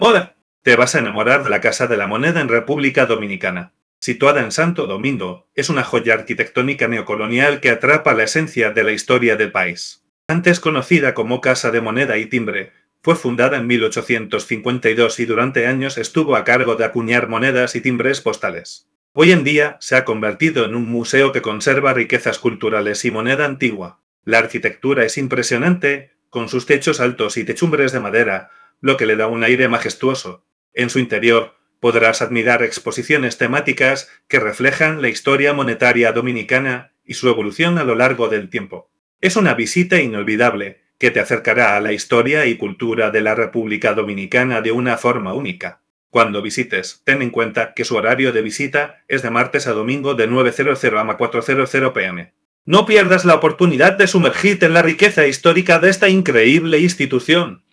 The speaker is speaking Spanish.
Hola, te vas a enamorar de la Casa de la Moneda en República Dominicana. Situada en Santo Domingo, es una joya arquitectónica neocolonial que atrapa la esencia de la historia del país. Antes conocida como Casa de Moneda y Timbre, fue fundada en 1852 y durante años estuvo a cargo de acuñar monedas y timbres postales. Hoy en día se ha convertido en un museo que conserva riquezas culturales y moneda antigua. La arquitectura es impresionante, con sus techos altos y techumbres de madera, lo que le da un aire majestuoso. En su interior podrás admirar exposiciones temáticas que reflejan la historia monetaria dominicana y su evolución a lo largo del tiempo. Es una visita inolvidable que te acercará a la historia y cultura de la República Dominicana de una forma única. Cuando visites, ten en cuenta que su horario de visita es de martes a domingo de 9:00 a 4:00 pm. No pierdas la oportunidad de sumergirte en la riqueza histórica de esta increíble institución.